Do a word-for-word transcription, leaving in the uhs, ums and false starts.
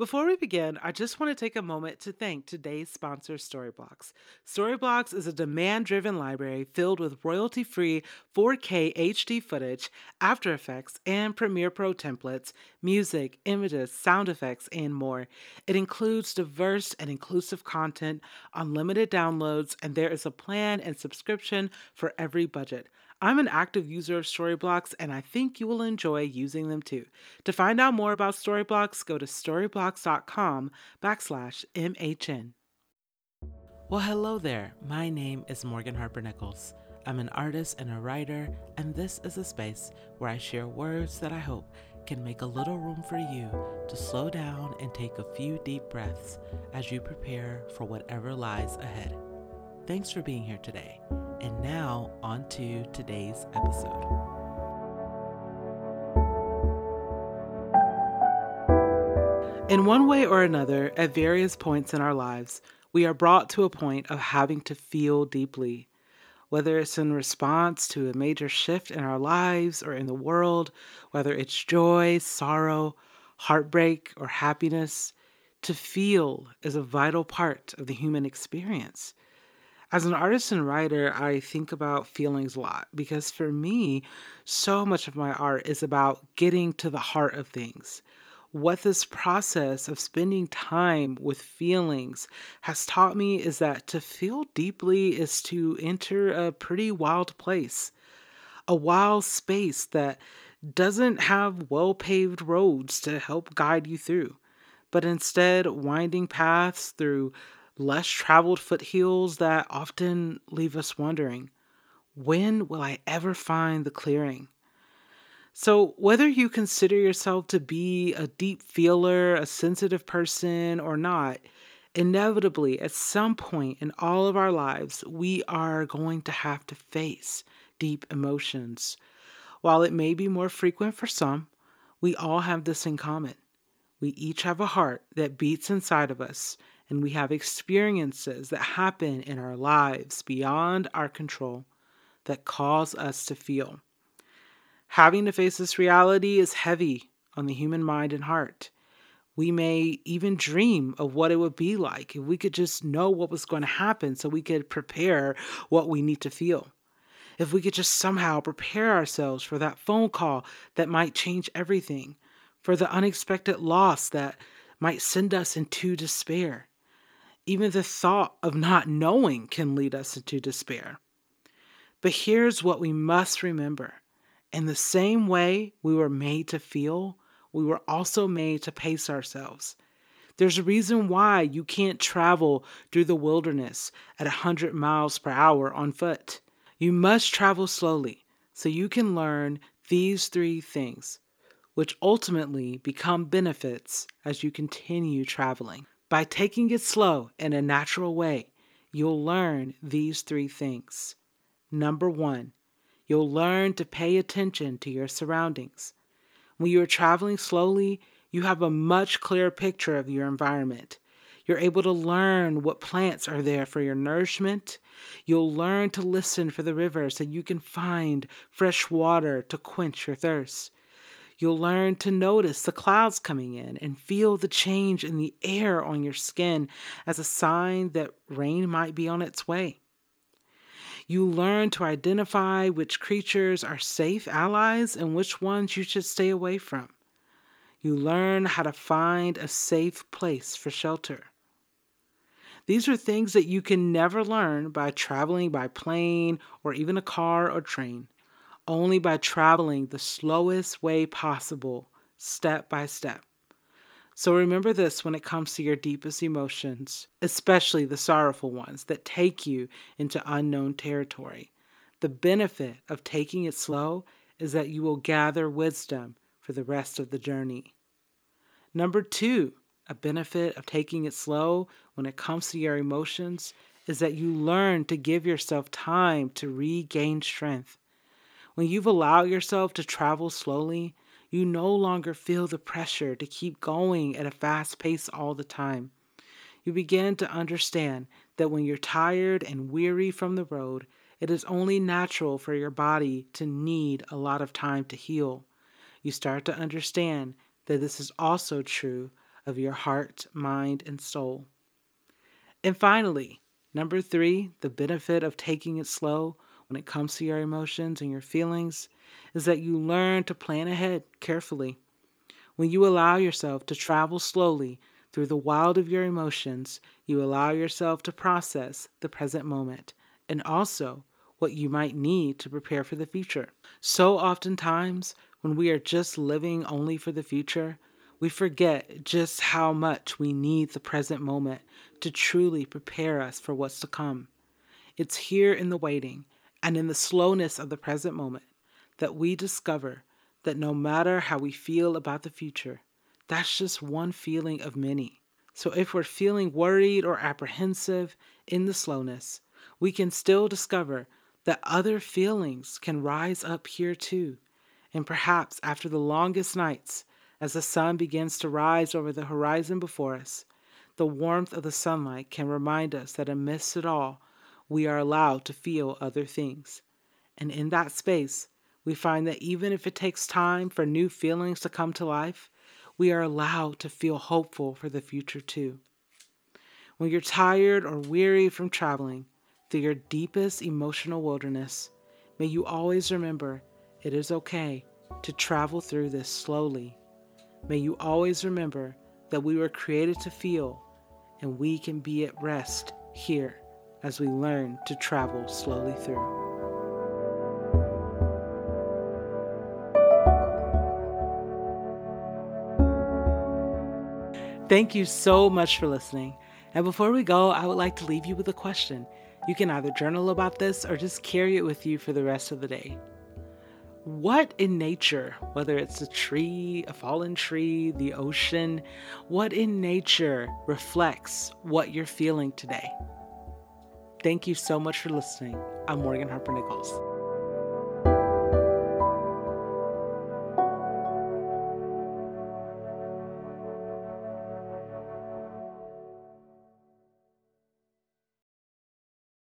Before we begin, I just want to take a moment to thank today's sponsor, Storyblocks. Storyblocks is a demand driven library filled with royalty free four K H D footage, After Effects, and Premiere Pro templates, music, images, sound effects, and more. It includes diverse and inclusive content, unlimited downloads, and there is a plan and subscription for every budget. I'm an active user of Storyblocks and I think you will enjoy using them too. To find out more about Storyblocks, go to storyblocks.com backslash MHN. Well, hello there. My name is Morgan Harper Nichols. I'm an artist and a writer, and this is a space where I share words that I hope can make a little room for you to slow down and take a few deep breaths as you prepare for whatever lies ahead. Thanks for being here today. And now, on to today's episode. In one way or another, at various points in our lives, we are brought to a point of having to feel deeply. Whether it's in response to a major shift in our lives or in the world, whether it's joy, sorrow, heartbreak, or happiness, to feel is a vital part of the human experience. As an artist and writer, I think about feelings a lot because for me, so much of my art is about getting to the heart of things. What this process of spending time with feelings has taught me is that to feel deeply is to enter a pretty wild place, a wild space that doesn't have well paved roads to help guide you through, but instead winding paths through less traveled foothills that often leave us wondering, when will I ever find the clearing? So, whether you consider yourself to be a deep feeler, a sensitive person, or not, inevitably at some point in all of our lives, we are going to have to face deep emotions. While it may be more frequent for some, we all have this in common. We each have a heart that beats inside of us, and we have experiences that happen in our lives beyond our control that cause us to feel. Having to face this reality is heavy on the human mind and heart. We may even dream of what it would be like if we could just know what was going to happen so we could prepare what we need to feel. If we could just somehow prepare ourselves for that phone call that might change everything, for the unexpected loss that might send us into despair. Even the thought of not knowing can lead us into despair. But here's what we must remember. In the same way we were made to feel, we were also made to pace ourselves. There's a reason why you can't travel through the wilderness at one hundred miles per hour on foot. You must travel slowly so you can learn these three things, which ultimately become benefits as you continue traveling. By taking it slow in a natural way, you'll learn these three things. Number one, you'll learn to pay attention to your surroundings. When you're traveling slowly, you have a much clearer picture of your environment. You're able to learn what plants are there for your nourishment. You'll learn to listen for the river so you can find fresh water to quench your thirst. You'll learn to notice the clouds coming in and feel the change in the air on your skin as a sign that rain might be on its way. You learn to identify which creatures are safe allies and which ones you should stay away from. You learn how to find a safe place for shelter. These are things that you can never learn by traveling by plane or even a car or train, only by traveling the slowest way possible, step by step. So remember this when it comes to your deepest emotions, especially the sorrowful ones that take you into unknown territory. The benefit of taking it slow is that you will gather wisdom for the rest of the journey. Number two, a benefit of taking it slow when it comes to your emotions is that you learn to give yourself time to regain strength. When you've allowed yourself to travel slowly, you no longer feel the pressure to keep going at a fast pace all the time. You begin to understand that when you're tired and weary from the road, it is only natural for your body to need a lot of time to heal. You start to understand that this is also true of your heart, mind, and soul. And finally, number three, the benefit of taking it slow when it comes to your emotions and your feelings is that you learn to plan ahead carefully. When you allow yourself to travel slowly through the wild of your emotions, you allow yourself to process the present moment and also what you might need to prepare for the future. So oftentimes, when we are just living only for the future, we forget just how much we need the present moment to truly prepare us for what's to come. It's here in the waiting and in the slowness of the present moment that we discover that no matter how we feel about the future, that's just one feeling of many. So if we're feeling worried or apprehensive in the slowness, we can still discover that other feelings can rise up here too. And perhaps after the longest nights, as the sun begins to rise over the horizon before us, the warmth of the sunlight can remind us that amidst it all, we are allowed to feel other things. And in that space, we find that even if it takes time for new feelings to come to life, we are allowed to feel hopeful for the future too. When you're tired or weary from traveling through your deepest emotional wilderness, may you always remember it is okay to travel through this slowly. May you always remember that we were created to feel, and we can be at rest here as we learn to travel slowly through. Thank you so much for listening. And before we go, I would like to leave you with a question. You can either journal about this or just carry it with you for the rest of the day. What in nature, whether it's a tree, a fallen tree, the ocean, what in nature reflects what you're feeling today? Thank you so much for listening. I'm Morgan Harper Nichols.